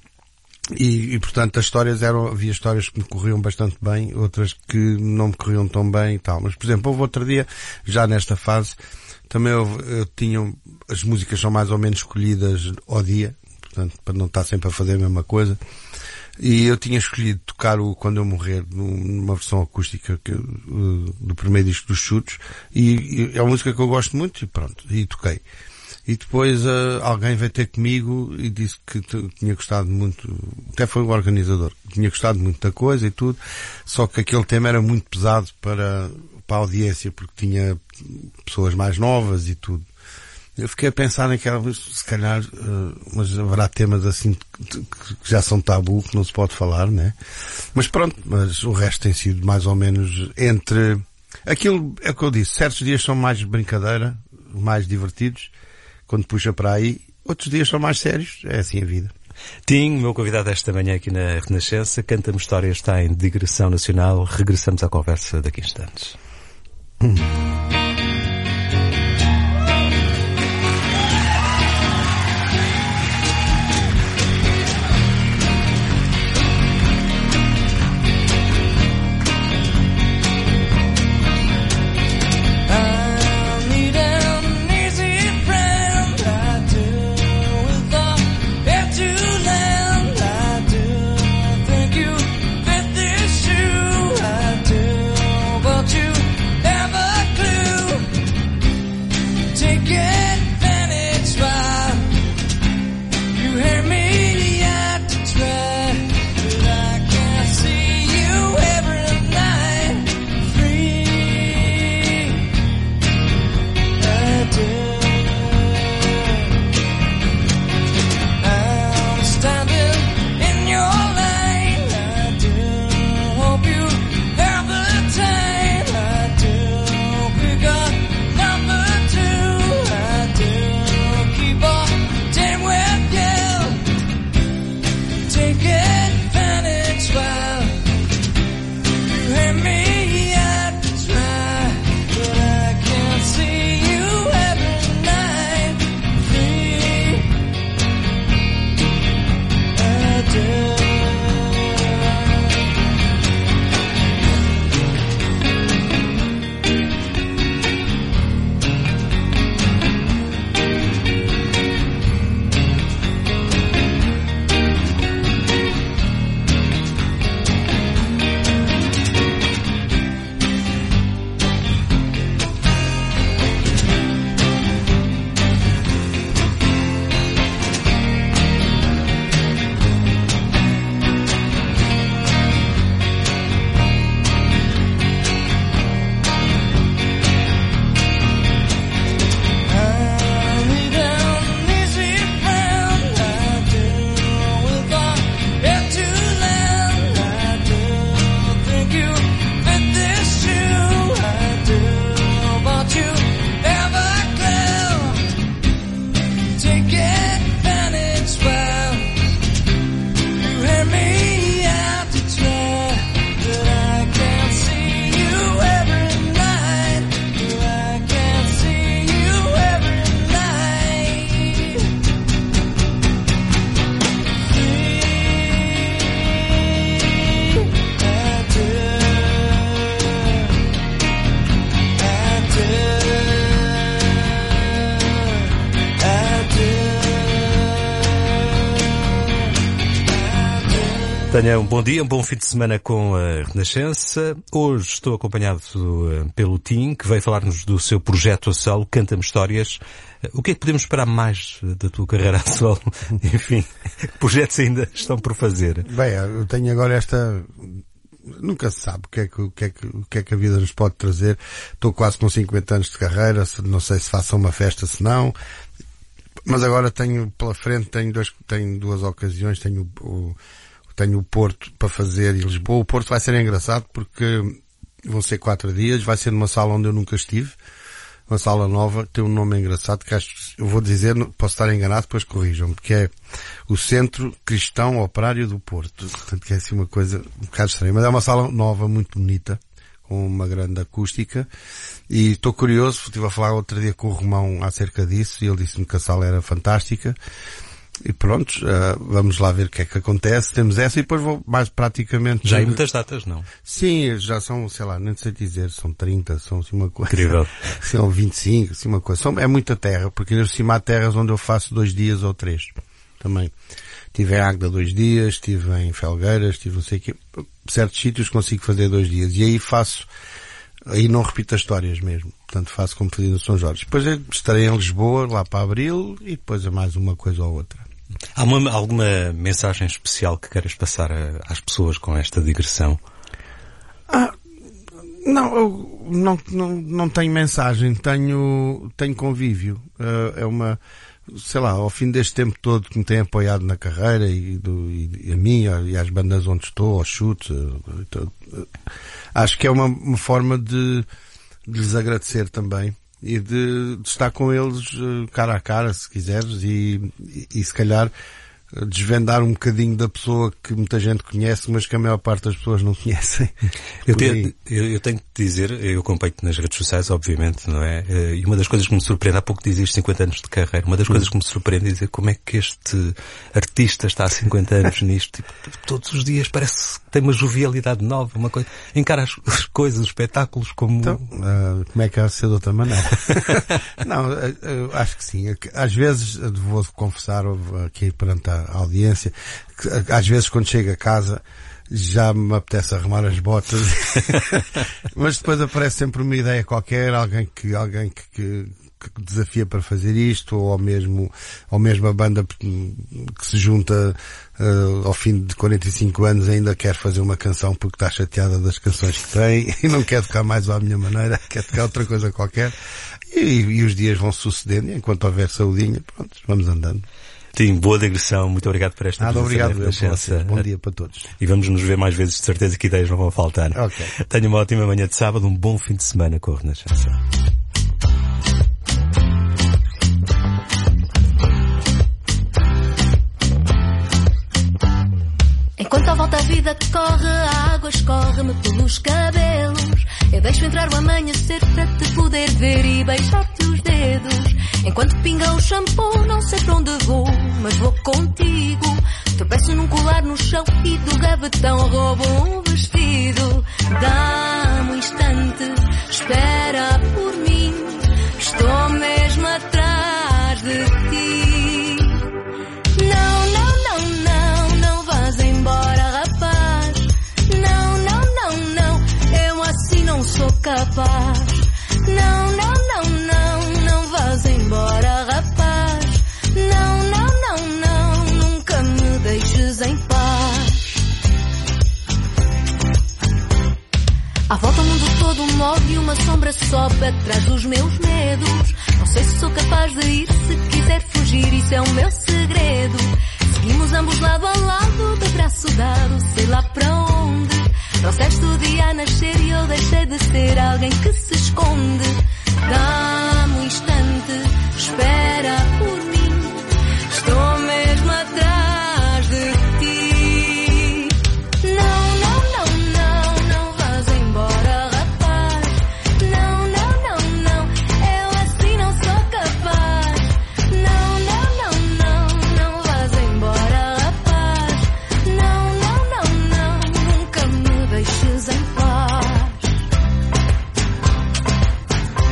E, e, portanto, as histórias eram, havia histórias que me corriam bastante bem, outras que não me corriam tão bem e tal. Mas, por exemplo, houve outro dia, já nesta fase, também eu, eu tinha, as músicas são mais ou menos escolhidas ao dia, portanto, para não estar sempre a fazer a mesma coisa. E eu tinha escolhido tocar o Quando Eu Morrer, numa versão acústica que, do primeiro disco dos Chutes, e, e é uma música que eu gosto muito, e pronto, e toquei. E depois uh, alguém veio ter comigo e disse que tinha gostado muito, até foi o organizador, tinha gostado muito da coisa e tudo, só que aquele tema era muito pesado para, para a audiência, porque tinha pessoas mais novas e tudo. Eu fiquei a pensar naquela vez, se calhar, uh, mas haverá temas assim que, que já são tabu, que não se pode falar, né? Mas pronto, mas o resto tem sido mais ou menos entre... Aquilo é o que eu disse, certos dias são mais brincadeira, mais divertidos, quando puxa para aí, outros dias são mais sérios, é assim a vida. Tim, meu convidado esta manhã aqui na Renascença, Canta-me Histórias, está em digressão nacional, regressamos à conversa daqui a instantes. Hum. But you never Tenha um bom dia, um bom fim de semana com a Renascença. Hoje estou acompanhado pelo Tim, que veio falar-nos do seu projeto a solo, Canta-me Histórias. O que é que podemos esperar mais da tua carreira a solo? Enfim, que projetos ainda estão por fazer? Bem, eu tenho agora esta... Nunca se sabe o que é que, o que, é que, o que é que a vida nos pode trazer. Estou quase com cinquenta anos de carreira, não sei se faço uma festa, se não. Mas agora tenho pela frente, tenho, dois, tenho duas ocasiões, tenho o... Tenho o Porto para fazer e Lisboa. O Porto vai ser engraçado porque vão ser quatro dias, vai ser numa sala onde eu nunca estive. Uma sala nova, tem um nome engraçado que acho, eu vou dizer, posso estar enganado, depois corrijam-me, que é o Centro Cristão Operário do Porto. Portanto, que é assim uma coisa um bocado estranha. Mas é uma sala nova, muito bonita, com uma grande acústica. E estou curioso, estive a falar outro dia com o Romão acerca disso e ele disse-me que a sala era fantástica. E pronto, uh, vamos lá ver o que é que acontece. Temos essa e depois vou mais praticamente... Já há muitas datas, não? Sim, já são, sei lá, nem sei dizer, são trinta, são assim uma coisa... Incrível. São vinte e cinco, assim uma coisa. São, é muita terra, porque ainda por cima há terras onde eu faço dois dias ou três. Também. Estive em Águeda dois dias, estive em Felgueiras, estive não sei o quê. Certos sítios consigo fazer dois dias. E aí faço... Aí não repito as histórias mesmo. Portanto, faço como pedido no São Jorge. Depois estarei em Lisboa, lá para abril, e depois é mais uma coisa ou outra. Há uma, alguma mensagem especial que queiras passar a, às pessoas com esta digressão? Ah, não, eu não, não, não tenho mensagem, tenho, tenho convívio. Uh, é uma, sei lá, ao fim deste tempo todo que me tem apoiado na carreira e, do, e a mim e às bandas onde estou, aos chutes, uh, uh, acho que é uma, uma forma de, de lhes agradecer também. E de, de estar com eles uh, cara a cara, se quiseres, e, e, e se calhar uh, desvendar um bocadinho da pessoa que muita gente conhece, mas que a maior parte das pessoas não conhecem. Eu, te, eu, eu tenho que te dizer, eu acompanho-te nas redes sociais, obviamente, não é? Uh, e uma das coisas que me surpreende, há pouco dizes cinquenta anos de carreira, uma das hum. coisas que me surpreende é dizer como é que este artista está há cinquenta anos nisto, tipo, todos os dias parece que tem uma jovialidade nova, uma coisa, encara as, as coisas, os espetáculos como... Então, uh, como é que há de ser de outra maneira? Não, eu acho que sim. Às vezes, vou confessar aqui perante a audiência, que às vezes quando chego a casa já me apetece arrumar as botas, mas depois aparece sempre uma ideia qualquer, alguém que, alguém que, que, que desafia para fazer isto, ou mesmo, ou mesmo a banda que se junta uh, ao fim de quarenta e cinco anos ainda quer fazer uma canção porque está chateada das canções que tem e não quer tocar mais à minha maneira, quer tocar outra coisa qualquer. E, e os dias vão sucedendo, e enquanto houver saudinha, pronto, vamos andando. Tim, boa digressão, muito obrigado por esta Nada, obrigado, presença. Bom dia para todos. E vamos nos ver mais vezes, de certeza que ideias não vão faltar. Okay. Tenha uma ótima manhã de sábado, um bom fim de semana com a Renascença. Enquanto à volta a vida corre, a água escorre-me pelos cabelos. Eu deixo entrar o amanhecer para te poder ver e beijar-te os dedos. Enquanto pinga o shampoo, não sei para onde vou, mas vou contigo. Tropeço num colar no chão e do gavetão roubo um vestido. Dá-me um instante, espera por mim. Estou mesmo atrás de ti. Não, não, não, não, não vás embora, rapaz. Não, não, não, não, eu assim não sou capaz. Não, não, não, não, não vás embora, rapaz. Não, não, não, não, nunca me deixes em paz. À volta o mundo todo move e uma sombra sobe atrás dos meus medos. Não sei se sou capaz de ir, se quiser fugir, isso é o meu segredo. Seguimos ambos lado a lado, de braço dado, sei lá para onde. Trouxeste o dia a nascer e eu deixei de ser alguém que se esconde. Dá-me um instante, espera por mim. Estou mesmo atrás de ti. Não, não, não, não, não vás embora, rapaz. Não, não, não, não, eu assim não sou capaz. Não, não, não, não, não vás embora, rapaz. Não, não, não, não, nunca me deixes em paz.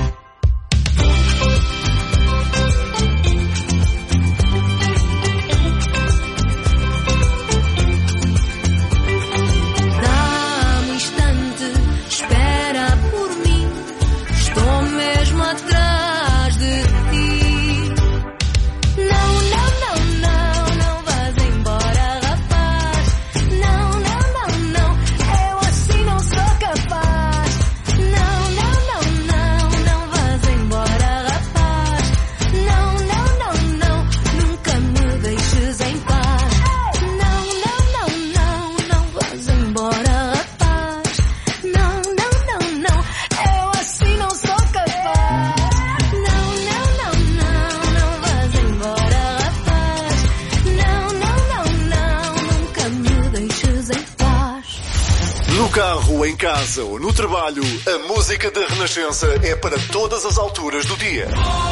carro, em casa ou no trabalho, a música da Renascença é para todas as alturas do dia.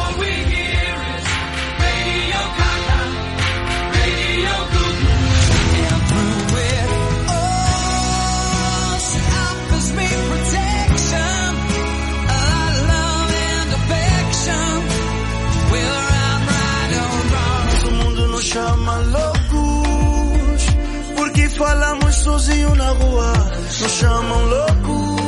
Chama loucos, porque falamos sozinho na rua, nos chamam loucos.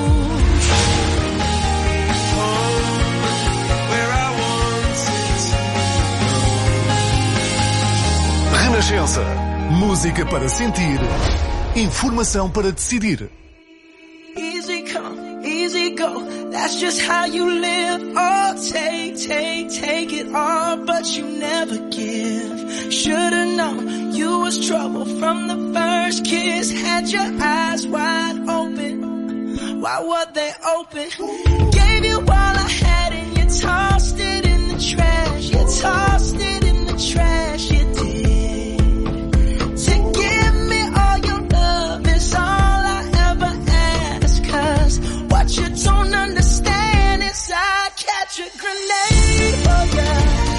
Renascença, música para sentir, informação para decidir. Easy come, easy go, that's just how you live. Oh, take, take, take it all, but you never give. Should've known you was trouble from the first kiss. Had your eyes wide open, why were they open? Gave you all I had and you tossed it in the trash. You tossed it in the trash, you did. To give me all your love is all I ever ask. Cause what you don't understand is I catch a grenade for ya.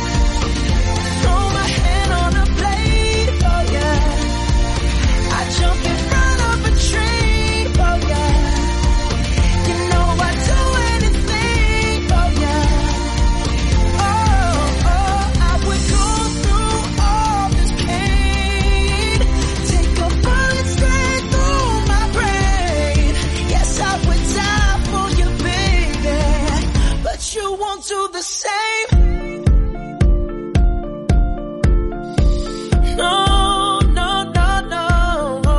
Do the same. No, no, no, no.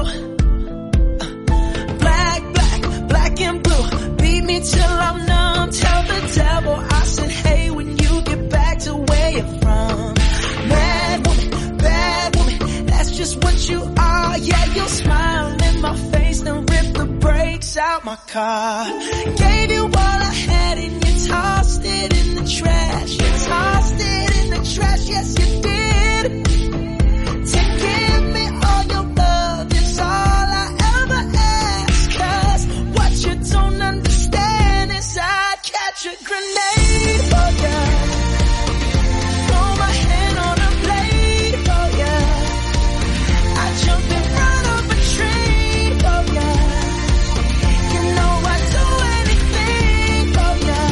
Black, black, black and blue. Beat me till I'm numb. Tell the devil I said, hey, when you get back to where you're from. Bad woman, bad woman, that's just what you are. Yeah, you'll smile in my face, then rip the brakes out my car. Gave you all I had and you tossed it in the trash. You tossed it in the trash, yes you did. To give me all your love is all I ever ask. Cause what you don't understand is I'd catch a grenade for ya. Throw my hand on a blade for ya. I jump in front of a train for ya. You know I'd do anything for ya.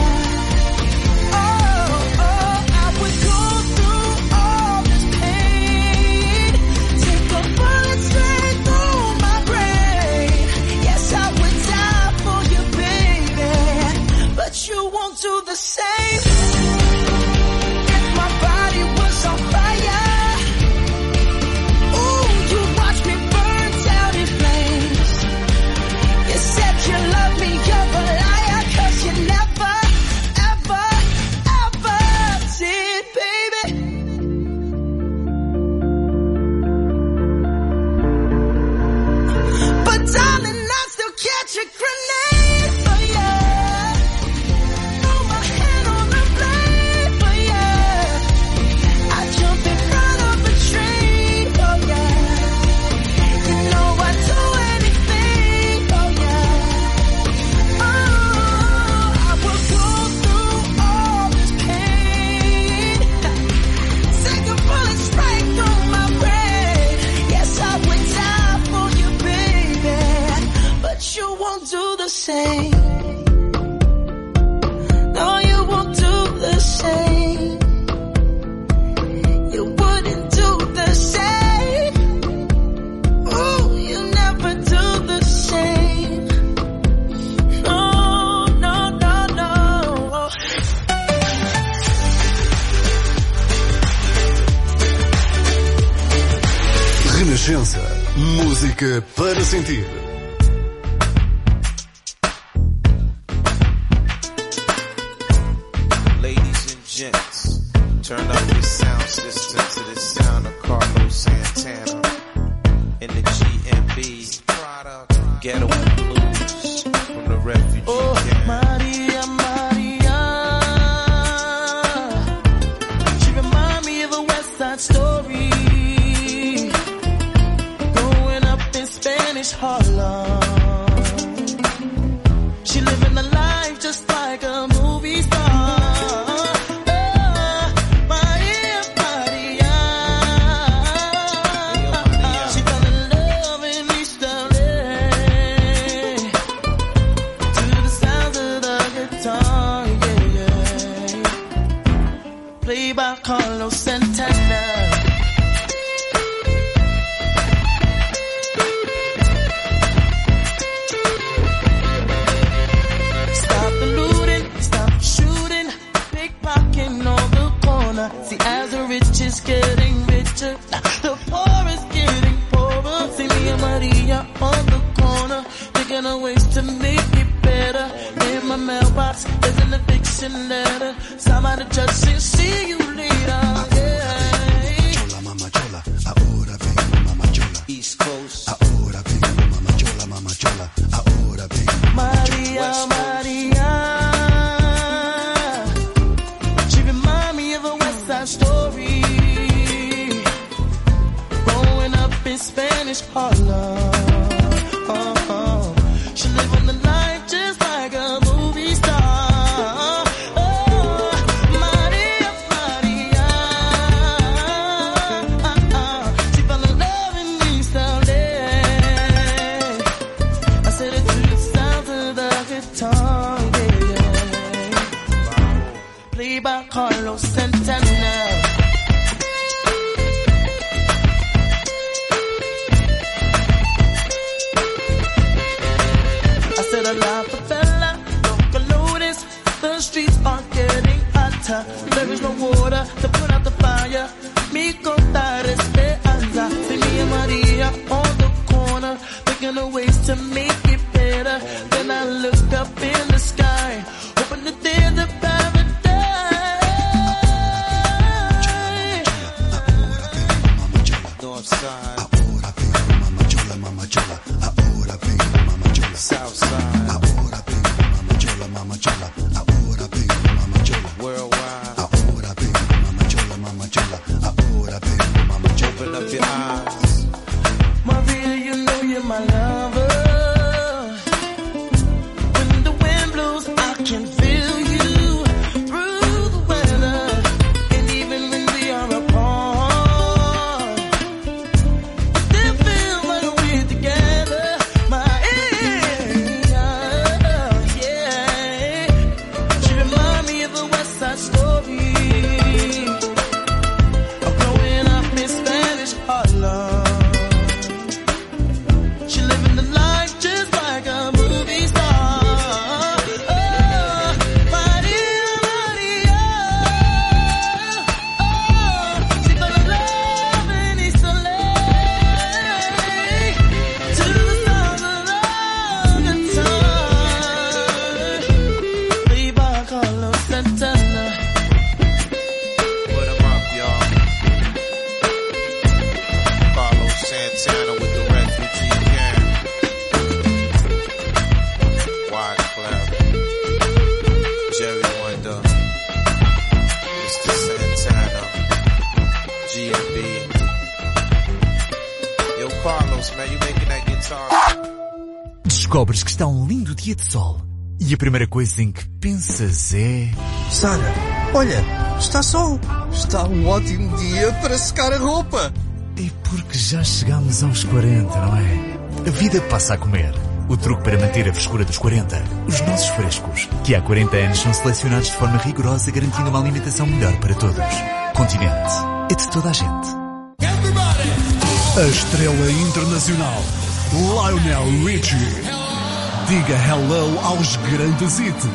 Oh, oh, I would go through all this pain. Take a bullet straight through my brain. Yes, I would die for you, baby, but you won't do the same. If my body was on fire, ooh, you watch me burn down in flames. You said you love me, you're a liar, cause you never, ever, ever did, baby. But darling, I still catch a grenade for ya. Throw my hand on the blade for ya. I jump in front of a train for ya. You know I'd do anything for ya. Oh, I will go through all this pain. Take a bullet straight through my brain. Yes, I would die for you, baby, but you won't do the same. No, you won't do the same. You wouldn't do the same. Ooh, you never do the same. No, no, no, no. Renascença, música para sentir. Ladies and gents, turn up your sound system to the sound of Carlos Santana in the G M B Ghetto Blues from the refugee Oh, camp. Maria, Maria. She remind me of a West Side Story. Growing up in Spanish Harlem. She living a life just like a movie star. By Carlos Santana. Stop the looting, stop the shooting, pickpocketing on the corner. See, as the rich is getting richer, the poor is getting poorer. See me and Maria on the corner, thinking of ways to make it better. In my mailbox, there's an eviction letter. Somebody just said, see you later. Yeah. Mama chola, ahora vengo, mama chola. East Coast. Ahora vengo, mama chola, mama chola. Ahora vengo, Maria, Maria. She remind me of a West Side Story. Growing up in Spanish Harlem. Oh, oh. She live on the life just like a movie star. By Carlos Santana. I said a la favela, no colores, the streets are getting hotter. There is no water to put out the fire. Mi contar esperanza. See me and Maria on the corner, thinking of ways to make it better. Then I look up in the sky, hoping that there's a paradise. ahora vengo, mama chola, mama chola. Ahora vengo, mama chola. Southside. Ahora vengo, mama chola, mama chola. Ahora vengo, mama chola. Worldwide. Ahora vengo, mama chola, mama chola. Ahora vengo, mama chola. Open up your eyes. Maria, you know you're my lover. When the wind blows, I can feel you through the weather. And even when we are apart, still feel like we're together. My yeah, yeah. She remind me of a West Side Story. Of growing up in Spanish Harlem. She living the life just like a movie star. Oh, Maria, Maria. Oh, she fell in love in East L A. To the sound of the guitar. Played by Carlos Santana. Put 'em up, y'all. Carlos Santana with the refugee gang. Wyclef, Jerry Wonder, Mister Santana, G M B. Yo, Carlos, man, you making that guitar? Descobres que está um lindo dia de sol. E a primeira coisa em que pensas é... Sara, olha, está sol. Está um ótimo dia para secar a roupa. É porque já chegamos aos quarenta, não é? A vida passa a comer. O truque para manter a frescura dos quarenta. Os nossos frescos, que há quarenta anos são selecionados de forma rigorosa, garantindo uma alimentação melhor para todos. Continente. É de toda a gente. A estrela internacional Lionel Richie. Diga hello aos grandes hits.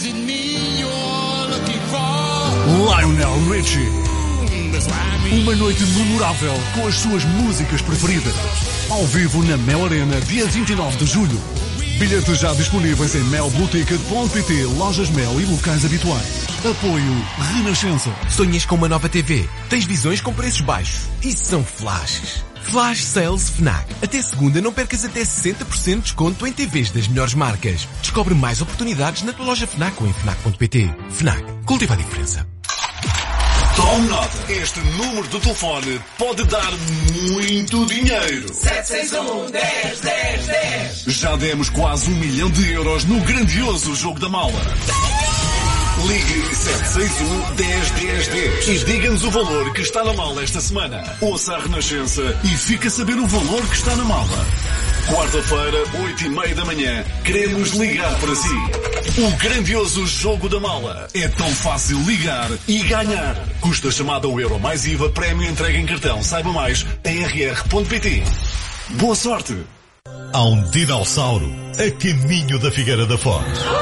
Lionel Richie. Uma noite memorável com as suas músicas preferidas. Ao vivo na Mel Arena, dia vinte e nove de julho. Bilhetes já disponíveis em mel blue ticket ponto pt, lojas Mel e locais habituais. Apoio Renascença. Sonhas com uma nova T V? Tens visões com preços baixos? Isso são flashes. Flash Sales FNAC. Até segunda não percas até sessenta por cento de desconto em T Vs das melhores marcas. Descobre mais oportunidades na tua loja FNAC ou em fnac ponto pt. FNAC. Cultiva a diferença. Tome nota. Este número de telefone pode dar muito dinheiro. sete seis um, dez, dez, dez. Já demos quase um milhão de euros no grandioso Jogo da Mala. Ligue sete seis um, dez, dez, dez e diga-nos o valor que está na mala esta semana. Ouça a Renascença e fique a saber o valor que está na mala. Quarta-feira, oito e meia da manhã, queremos ligar para si. O grandioso Jogo da Mala. É tão fácil ligar e ganhar. Custa chamada ao euro mais I V A, prémio entregue em cartão. Saiba mais em r r ponto p t. Boa sorte! Há um dinossauro a caminho da Figueira da Foz.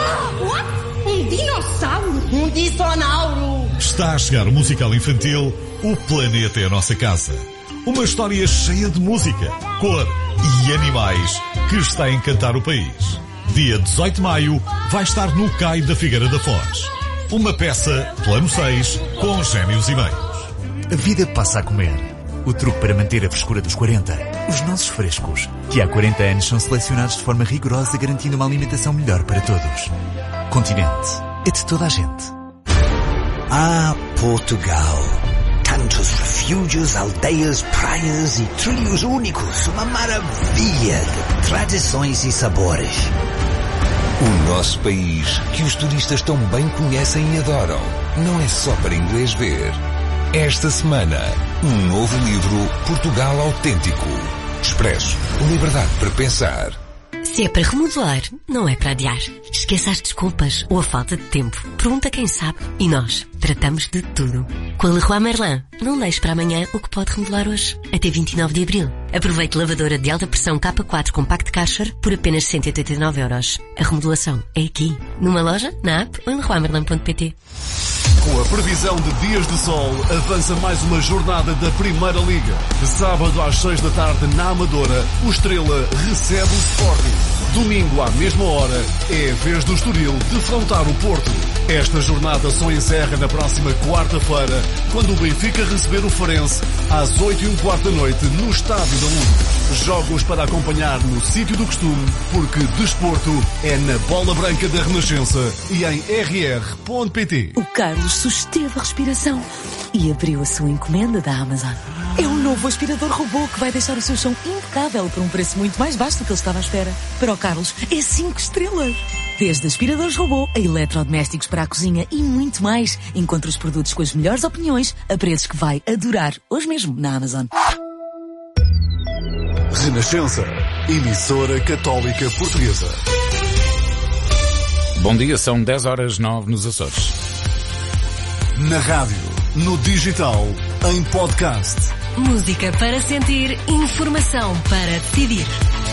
Um dinossauro? Um dinossauro! Está a chegar o musical infantil O Planeta é a Nossa Casa. Uma história cheia de música, cor e animais que está a encantar o país. Dia dezoito de maio vai estar no Cais da Figueira da Foz. Uma peça, plano seis, com gêmeos e meios. A vida passa a comer. O truque para manter a frescura dos quarenta. Os nossos frescos, que há quarenta anos são selecionados de forma rigorosa, garantindo uma alimentação melhor para todos. Continente. É de toda a gente. Ah, Portugal. Tantos refúgios, aldeias, praias e trilhos únicos. Uma maravilha de tradições e sabores. O nosso país, que os turistas tão bem conhecem e adoram, não é só para inglês ver. Esta semana, um novo livro, Portugal Autêntico. Expresso, liberdade para pensar. Se é para remodelar, não é para adiar. Esqueça as desculpas ou a falta de tempo. Pergunta quem sabe e nós tratamos de tudo. Com a Leroy Merlin, não deixe para amanhã o que pode remodelar hoje. Até vinte e nove de abril. Aproveite lavadora de alta pressão K quatro Compact Kasher por apenas cento e oitenta e nove euros. A remodelação é aqui. Numa loja, na app ou em leroy merlin ponto p t. Com a previsão de dias de sol, avança mais uma jornada da Primeira Liga. Sábado às seis da tarde na Amadora, o Estrela recebe o Sporting. Domingo à mesma hora, é a vez do Estoril defrontar o Porto. Esta jornada só encerra na próxima quarta-feira, quando o Benfica receber o Farense às oito e um quarto da noite no Estádio da Luz. Jogos para acompanhar no sítio do costume, porque desporto é na Bola Branca da Renascença e em r r ponto p t. O Carlos susteve a respiração e abriu a sua encomenda da Amazon. É um novo aspirador robô que vai deixar o seu chão impecável por um preço muito mais baixo do que ele estava à espera. Para o Carlos, é cinco estrelas. Desde aspiradores robô a eletrodomésticos para a cozinha e muito mais. Encontre os produtos com as melhores opiniões a preços que vai adorar. Hoje mesmo na Amazon. Renascença, emissora católica portuguesa. Bom dia, são dez horas nove nos Açores. Na rádio, no digital, em podcast. Música para sentir, informação para decidir.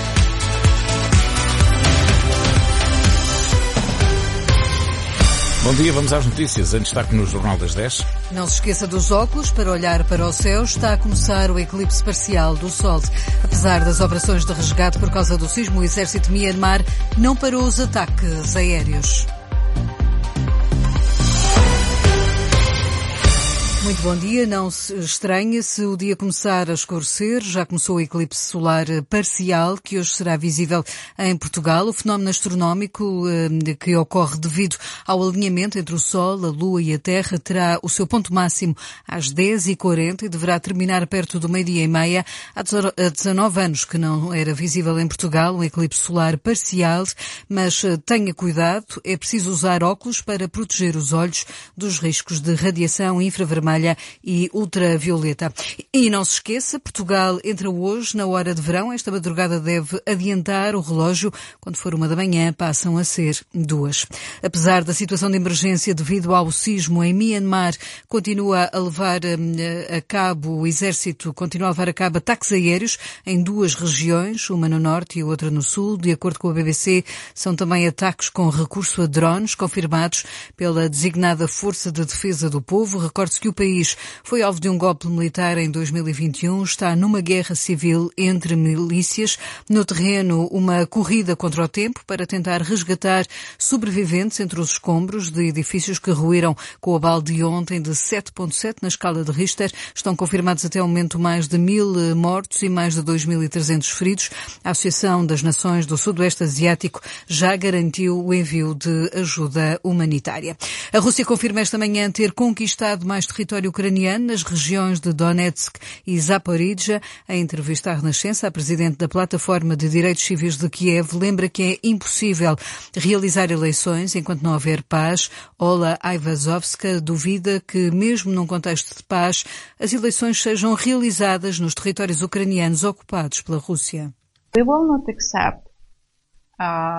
Bom dia, vamos às notícias. Em destaque no Jornal das dez. Não se esqueça dos óculos para olhar para o céu. Está a começar o eclipse parcial do Sol. Apesar das operações de resgate por causa do sismo, o exército de Myanmar não parou os ataques aéreos. Muito bom dia. Não se estranhe se o dia começar a escurecer. Já começou o eclipse solar parcial, que hoje será visível em Portugal. O fenómeno astronómico eh, que ocorre devido ao alinhamento entre o Sol, a Lua e a Terra terá o seu ponto máximo às dez e quarenta e deverá terminar perto do meio-dia e meia. Há dezanove anos que não era visível em Portugal um eclipse solar parcial, mas eh, tenha cuidado. É preciso usar óculos para proteger os olhos dos riscos de radiação infravermelha e ultravioleta. E não se esqueça, Portugal entra hoje na hora de verão. Esta madrugada deve adiantar o relógio. Quando for uma da manhã, passam a ser duas. Apesar da situação de emergência devido ao sismo em Myanmar, continua a levar a cabo, o exército continua a levar a cabo ataques aéreos em duas regiões, uma no norte e outra no sul. De acordo com a B B C, são também ataques com recurso a drones, confirmados pela designada Força de Defesa do Povo. Recorde-se que o país foi alvo de um golpe militar em dois mil e vinte e um, está numa guerra civil entre milícias. No terreno, uma corrida contra o tempo para tentar resgatar sobreviventes entre os escombros de edifícios que ruíram com o abalo de ontem de sete ponto sete na escala de Richter. Estão confirmados até o momento mais de mil mortos e mais de dois mil e trezentos feridos. A Associação das Nações do Sudoeste Asiático já garantiu o envio de ajuda humanitária. A Rússia confirma esta manhã ter conquistado mais território território ucraniano nas regiões de Donetsk e Zaporizhia. Em entrevista à Renascença, a presidente da Plataforma de Direitos Civis de Kiev lembra que é impossível realizar eleições enquanto não houver paz. Ola Aivazovska duvida que, mesmo num contexto de paz, as eleições sejam realizadas nos territórios ucranianos ocupados pela Rússia. We will not accept uh...